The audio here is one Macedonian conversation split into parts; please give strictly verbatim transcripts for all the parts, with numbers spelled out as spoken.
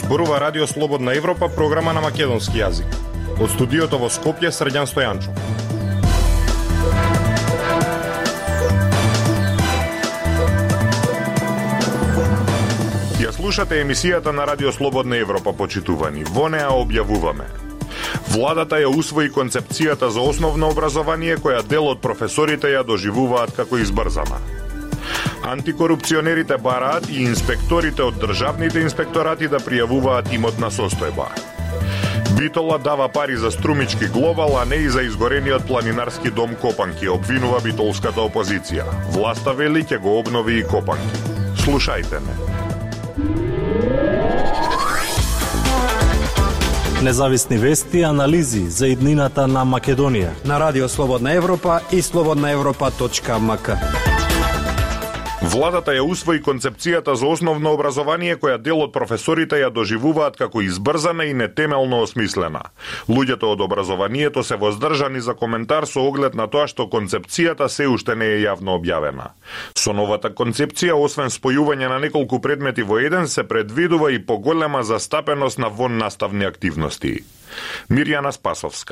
Зборува Радио Слободна Европа, програма на македонски јазик. Од студиото во Скопје, Срđan Стојанчов. Ја слушате емисијата на Радио Слободна Европа, почитувани. Во неа објавуваме: Владата ја усвои концепцијата за основно образование, која дел од професорите ја доживуваат како избрзана. Антикорупционерите бараат и инспекторите од државните инспекторати да пријавуваат имотна состојба. Битола дава пари за струмички глобал, а не и за изгорениот планинарски дом Копанки, обвинува битолската опозиција. Власта вели ќе го обнови и Копанки. Слушајте ме. Независни вести и анализи за иднината на Македонија на Радио Слободна Европа и слободна европа точка ем ка. Владата ја усвои концепцијата за основно образование, која дел од професорите ја доживуваат како избрзана и нетемелно осмислена. Луѓето од образованието се воздржани за коментар со оглед на тоа што концепцијата се уште не е јавно објавена. Со новата концепција, освен спојување на неколку предмети во еден, се предвидува и поголема застапеност на воннаставни активности. Мирјана Спасовска.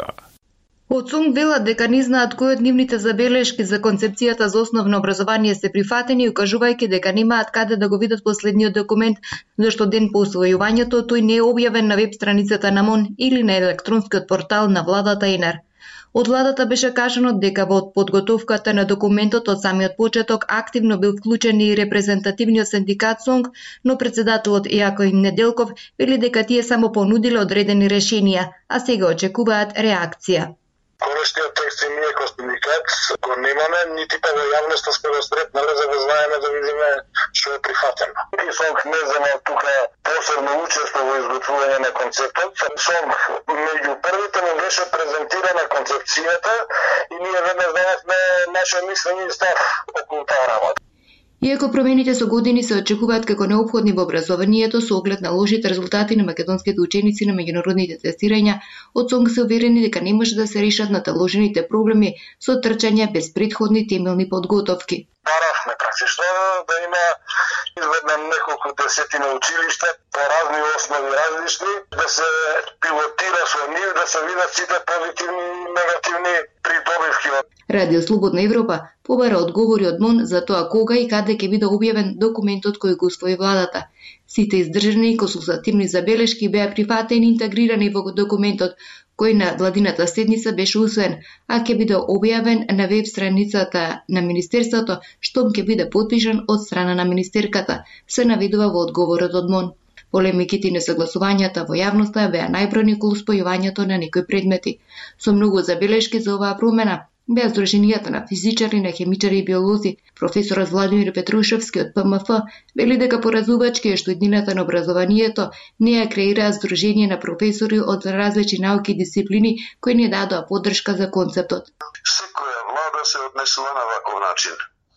Од СОНГ велат дека не знаат кои од нивните забелешки за концепцијата за основно образование се прифатени, укажувајќи дека немаат каде да го видат последниот документ, зашто ден по усвојувањето тој не е објавен на веб страницата на МОН или на електронскиот портал на владата ЕНАР. Од владата беше кажано дека во подготовката на документот од самиот почеток активно бил вклучен и репрезентативниот синдикат СОНГ, но председателот Јако Неделков вели дека тие само понудиле одредени решенија, а сега очекуваат реакција. Конечниот текст и ние кој синдикат го немаме, нити па во јавноста сме го сретнале за да знаеме да видиме што е прифатено. И СОНГ не зема тука посебно учество во изготвување на концептот. СОНГ меѓу првите му беше презентирана концепцијата и ние веднаш дадовме наше мислење и став околу таа работа. Иако промените со години се очекуваат како неопходни во образованието со оглед на лошите резултати на македонските ученици на меѓународните тестирања, од СОНГ се уверени дека не може да се решат наталожените проблеми со трчање без претходни темелни подготовки. Баравме практично да има изведнем неколку десетина училишта по разни основи различни, да се пилотира со нив, да се видат сите позитивни и негативни придобивки. Радио Слободна Европа побара одговори од МОН за тоа кога и каде ќе биде објавен документот кој го усвои владата. Сите издржани консултативни забелешки беа прифатени и интегрирани во документот, кој на владината седница беше усвоен, а ќе биде објавен на веб страницата на Министерството, штом ќе биде потпишан од страна на министерката, се наведува во одговорот од МОН. Полемиките и несогласувањата во јавноста беа најбројни околу спојувањето на некои предмети. Со многу забелешки за оваа промена беа здруженијата на физичари, на хемичари и биолози. Професорот Владимир Петрушевски од П М Ф вели дека поразувачки е што иднината на образованието не ја креира здружение на професори од различни науки и дисциплини кои не дадоа поддршка за концептот. Секоја влада се однесува на ваков начин.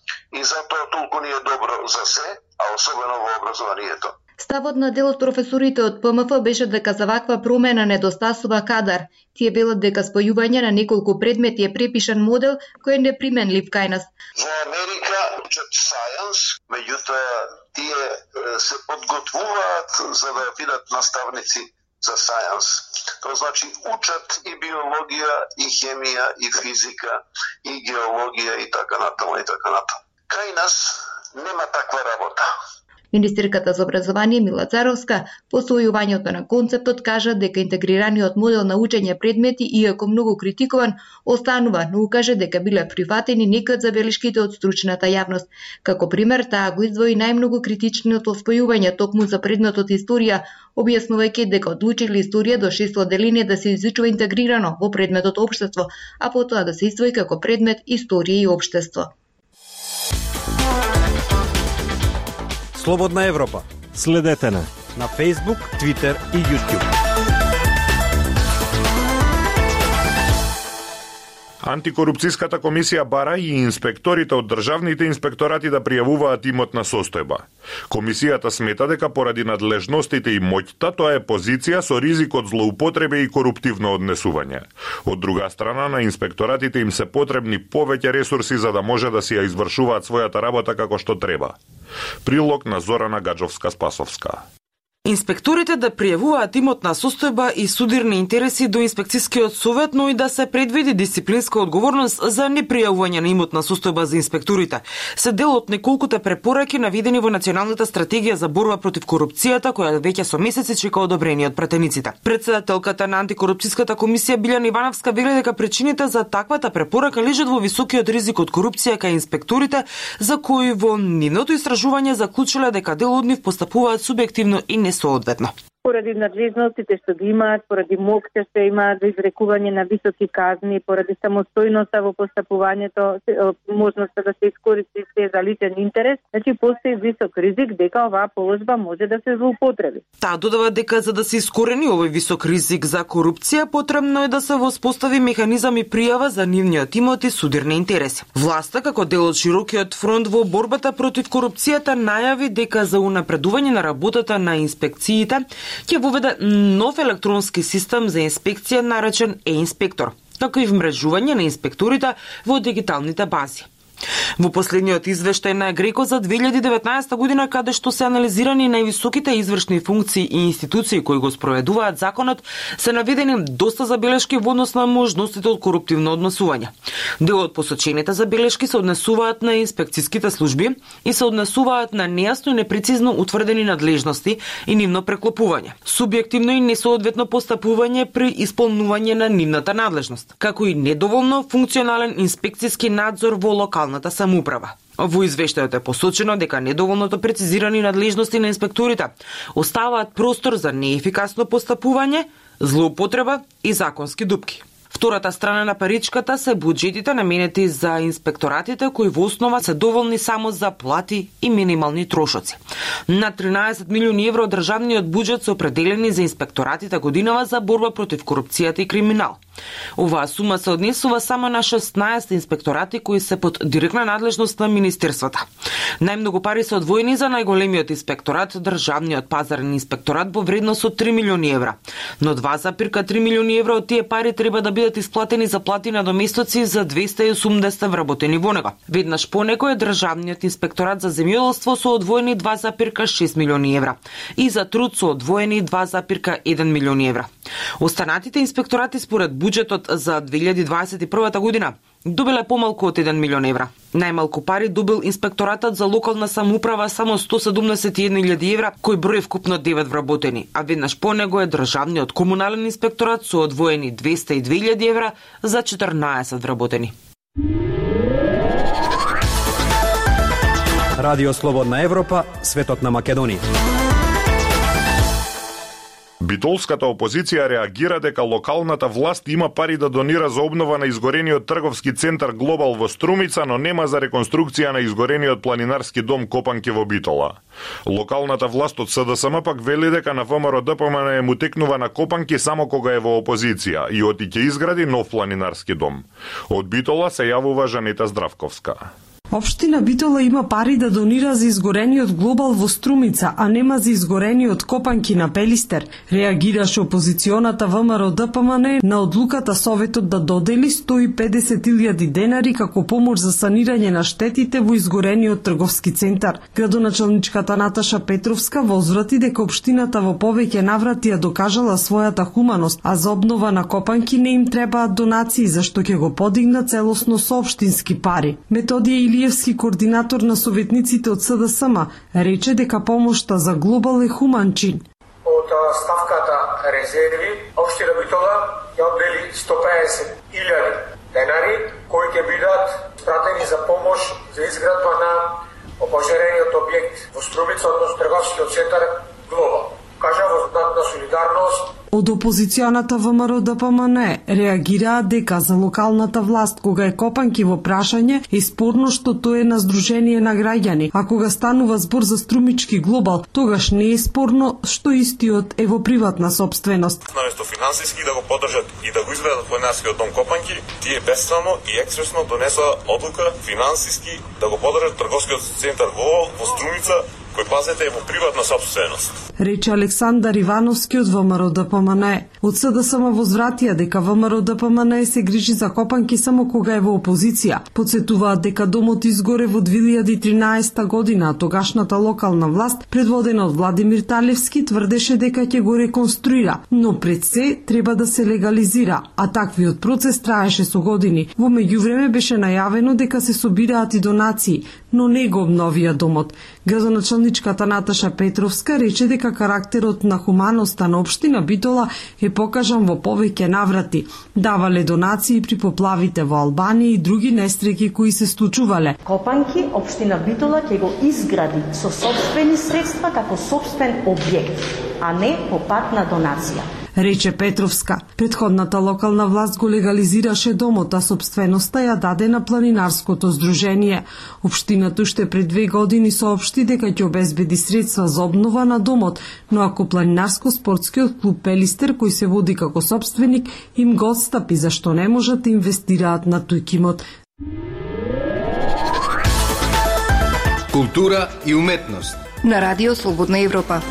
И затоа толку не е добро за се, а особено во образованието. Ставот на дел од професорите од П М Ф беше дека за ваква промена недостасува кадар. Тие велат дека спојување на неколку предмети е препишан модел кој е неприменлив кај нас. Во Америка учат сајенс, меѓутоа тие се подготвуваат за да бидат наставници за сајенс. Тоа значи учат и биологија, и хемија, и физика, и геологија и така натаму и така натаму. Кај нас нема таква работа. Министерката за образование Мила Царовска по усвојувањето на концептот кажа дека интегрираниот модел на учење предмети, иако многу критикуван, останува, но укаже дека биле прифатени некои од забелешките од стручната јавност. Како пример, таа го издвои најмногу критичното усвојување токму за предметот историја, објаснувајќи дека одлучили историја до шесто одделение да се изучува интегрирано во предметот општество, а потоа да се издвои како предмет историја и општество. Слободна Европа. Следете на на Facebook, Twitter и YouTube. Антикорупцијската комисија бара и инспекторите од државните инспекторати да пријавуваат имотна состојба. Комисијата смета дека поради надлежностите и моќта тоа е позиција со ризик од злоупотреби и коруптивно однесување. Од друга страна, на инспекторатите им се потребни повеќе ресурси за да може да си ја извршуваат својата работа како што треба. Прилог на Зорана Гаджовска-Спасовска. Инспекторите да пријавуваат имотна состојба и судирни интереси до инспекцијскиот совет, но и да се предвиди дисциплинска одговорност за непријавување на имотна состојба за инспекторите. Се дел од неколкуте препораки наведени во Националната стратегија за борба против корупцијата, која веќе со месеци чека одобрение од пратениците. Председателката на антикорупцијската комисија Билјана Ивановска вели дека причините за таквата препорака лежат во високиот ризик од корупција кај инспекторите, за кои во нивното истражување заклучиле дека дел од нив постапуваат субјективно и несоодветно. Поради надлежностите што ги имаат, поради моќта што имаат за изрекување на високи казни, поради самостојноста во постапувањето, можноста да се искористи се за личен интерес, значи постои висок ризик дека оваа положба може да се злоупотреби. Таа додава дека за да се искорени овој висок ризик за корупција, потребно е да се воспостави механизам и пријава за нивниот имот и судирни интереси. Власта, како дел од широкиот фронт во борбата против корупцијата, најави дека за унапредување на работата на инспекциите ќе воведе нов електронски систем за инспекција наречен е-инспектор, како и вмрежување на инспекторите во дигиталните бази. Во последниот извештај на Греко за две илјади и деветнаесета година, каде што се анализирани највисоките извршни функции и институции кои го спроведуваат законот, се наведени доста забелешки во однос на можностите од коруптивно однесување. Дел од посочените забелешки се однесуваат на инспекцијските служби и се однесуваат на нејасно и непрецизно утврдени надлежности и нивно преклопување, субјективно и несоодветно постапување при исполнување на нивната надлежност, како и недоволно функционален инспекцијски надзор во локалната самоуправа. Во извештајот е посочено дека недоволното прецизирани надлежности на инспекторите оставаат простор за неефикасно постапување, злоупотреба и законски дупки. Втората страна на паричката се буџетите наменети за инспекторатите, кои во основа се доволни само за плати и минимални трошоци. На тринаесет милиони евро од државниот буџет се определени за инспекторатите годинава за борба против корупцијата и криминал. Оваа сума се однесува само на шеснаесет инспекторати кои се под директна надлежност на министерствата. Најмногу пари се одвоени за најголемиот инспекторат, државниот пазарен инспекторат во вредност од три милиони евра, но два зарез три милиони евра од тие пари треба да бидат исплатени за плати на доместоци за двеста и осумдесет вработени во него. Веднаш по него е државниот инспекторат за земјоделство со одвоени два зарез шест милиони евра и за труд со одвоени два зарез еден милиони евра. Останатите инспекторати според буџетот за две илјади дваесет и прва година добиле помалку од еден милион евра. Најмалку пари добил инспекторатот за локална самоуправа, само сто седумдесет и една илјади евра, кој број вкупно девет вработени, а веднаш по него е државниот комунален инспекторат со одвоени двеста и две илјади евра за четрнаесет вработени. Радио Слободна Европа, светот на Македонија. Битолската опозиција реагира дека локалната власт има пари да донира за обнова на изгорениот трговски центар Глобал во Струмица, но нема за реконструкција на изгорениот планинарски дом Копанки во Битола. Локалната власт од СДСМ пак вели дека на ВМРО ДПМН му текнува на Копанки само кога е во опозиција и оти ќе изгради нов планинарски дом. Од Битола се јавува Жанета Здравковска. Општина Битола има пари да донира за изгорениот Глобал во Струмица, а нема за изгорениот Копанки на Пелистер. Реагираше опозиционата ВМРО ДПМН на одлуката Советот да додели сто и педесет илјади денари како помош за санирање на штетите во изгорениот трговски центар. Градоначалничката Наташа Петровска возврати дека општината во повеќе наврати ја докажала својата хуманост, а за обнова на Копанки не им требаат донации, зашто ќе го подигна целосно со општински пари. Методија Илиевски, координатор на советниците од СДСМ, рече дека помошта за Глобал е хуман чин. Од ставката резерви, општина Битола ја оддели сто и педесет илјади денари, кои ќе бидат пратени за помош за изградба на опожарениот објект во Струмица, односно трговскиот центар Глобал. Кажа во знак на солидарност. Од опозиционата ВМРО ДПМН реагираат дека за локалната власт кога е Копанки во прашање е спорно што тоа е на здружение на граѓани, а кога станува збор за Струмички Глобал, тогаш не е спорно што истиот е во приватна собственост. Наместо финансиски да го поддржат и да го изградат планинарскиот дом Копанки, тие бесцелно и експресно донесоа одлука финансиски да го поддржат трговскиот центар Глобал во Струмица кој пазете е во приватна сопственост. Рече Александар Ивановски од ВМРО Д П М Н Е. Од С Д С М возвратија дека ВМРО Д П М Н Е се грижи за копанки само кога е во опозиција. Подсетуваат дека домот изгоре во две илјади и тринаесетта година, а тогашната локална власт, предводена од Владимир Талевски, тврдеше дека ќе го реконструира, но пред се треба да се легализира, а таквиот процес траеше со години. Во меѓувреме беше најавено дека се собираат и донации, но не го обновија домот. Градоначалничката Наташа Петровска рече дека карактерот на хуманоста на општина Битола е покажан во повеќе наврати. Давале донации при поплавите во Албанија и други нестреки кои се случувале. Копанки општина Битола ќе го изгради со сопствени средства како сопствен објект, а не по пат на донација, рече Петровска. Предходната локална власт го легализираше домот, а собственоста ја даде на планинарското здружение. Општината уште пред две години соопшти дека ќе обезбеди средства за обнова на домот, но ако планинарско-спортскиот клуб Пелистер, кој се води како собственик, им го отстапи, зашто не можат да инвестираат на тој имот. Култура и уметност на Радио Слободна Европа.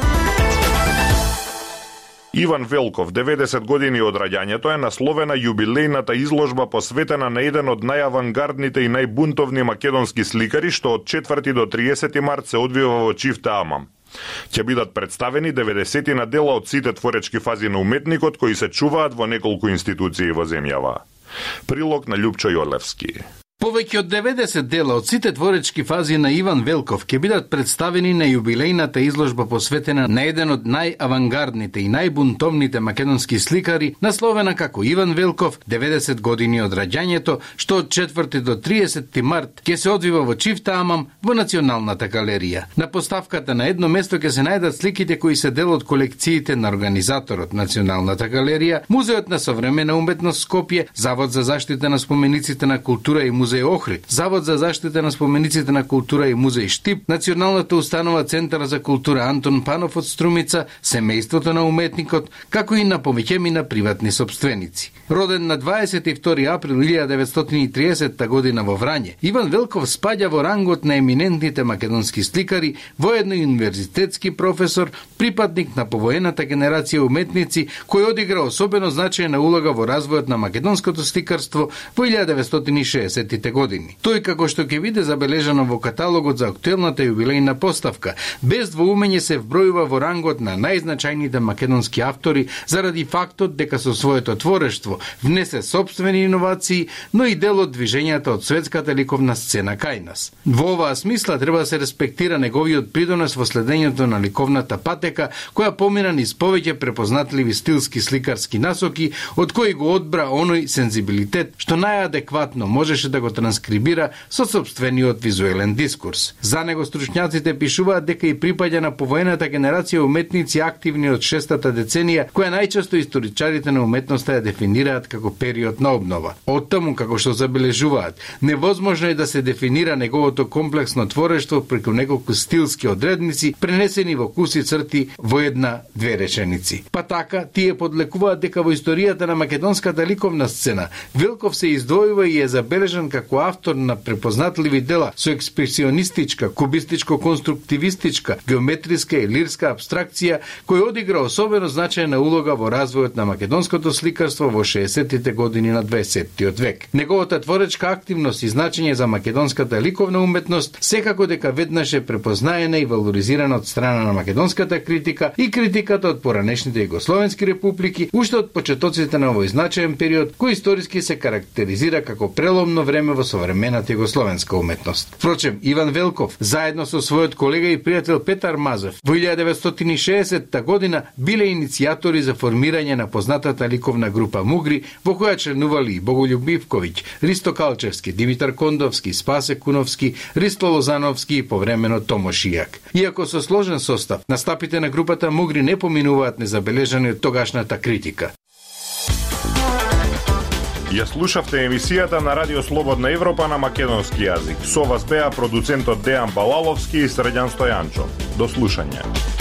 Иван Велков, деветдесет години од раѓањето, е насловена јубилејната изложба посветена на еден од најавангардните и најбунтовни македонски сликари, што од четврти до триесети март се одвива во Чифта Амам. Ќе бидат представени деветдесетина дела од сите творечки фази на уметникот кои се чуваат во неколку институции во земјава. Прилог на Љупчо Јолевски. Повеќе од деветдесет дела од сите творечки фази на Иван Велков ќе бидат представени на јубилејната изложба посветена на еден од најавангардните и најбунтовните македонски сликари, насловена како Иван Велков, деветдесет години од раѓањето, што од четврти до триесети март ќе се одвива во Чифта Амам во Националната галерија. На поставката на едно место ќе се најдат сликите кои се дел од колекциите на организаторот Националната галерија, Музеот на современа уметност Скопје, Завод за заштита на спомениците на култура и музеј Охрид, Завод за заштита на спомениците на култура и музеј Штип, Националната установа Центар за култура Антон Панов од Струмица, семејството на уметникот, како и на повеќемина приватни собственици. Роден на дваесет и втори април илјада деветстотини и триесетта година во Врање, Иван Велков спаѓа во рангот на еминентните македонски сликари, воедно и универзитетски професор, припадник на повоената генерација уметници, кој одигра особено значајна улога во развојот на македонското сликарство во илјада деветстотини и шеесеттите години. Тој, како што ќе биде забележано во каталогот за актуелната јубилејна поставка, без двоумење се вбројува во рангот на најзначајните македонски автори заради фактот дека со своето творештво внесе собствени иновации, но и дел од движењата од светската ликовна сцена кај нас. Во оваа смисла треба да се респектира неговиот придонес во следењето на ликовната патека, која помина низ повеќе препознатливи стилски сликарски насоки, од кои го одбра оној сензибилитет што најадекватно можеше да го транскрибира со собствениот визуелен дискурс. За него стручњаците пишуваат дека и припаѓа на повоената генерација уметници активни од шестата деценија, која најчесто историчарите на уметноста ја дефинираат како период на обнова. Оттаму, како што забележуваат, невозможно е да се дефинира неговото комплексно творештво преку неколку стилски одредници, пренесени во куси црти во една-две реченици. Па така, тие подлекуваат дека во историјата на македонската ликовна сцена, Велков се издвојува и е забележан како автор на препознатливи дела со експресионистичка, кубистичко-конструктивистичка, геометриска и лирска абстракција, кој одигра особено значајна улога во развојот на македонското сликарство во шеесеттите години на дваесеттиот век. Неговата творечка активност и значење за македонската ликовна уметност секако дека веднаш е препознаена и валоризирана од страна на македонската критика и критиката од поранешните југословенски републики, уште од почетоците на овој значаен период, кој историски се карактеризира како преломно време во современата југословенска уметност. Впрочем, Иван Велков, заедно со својот колега и пријател Петар Мазев, во илјада деветстотини и шеесетта година биле иницијатори за формирање на познатата ликовна група Мугри, во која членували и Боголјуб Ивковиќ, Ристо Калчевски, Димитар Кондовски, Спасе Куновски, Ристо Лозановски и повремено Томо Шијак. Иако со сложен состав, настапите на групата Мугри не поминуваат незабележани од тогашната критика. Ја слушавте емисијата на Радио Слободна Европа на македонски јазик. Со вас беа продуцентот Дејан Балаловски и Срđan Стојанчов. До слушање.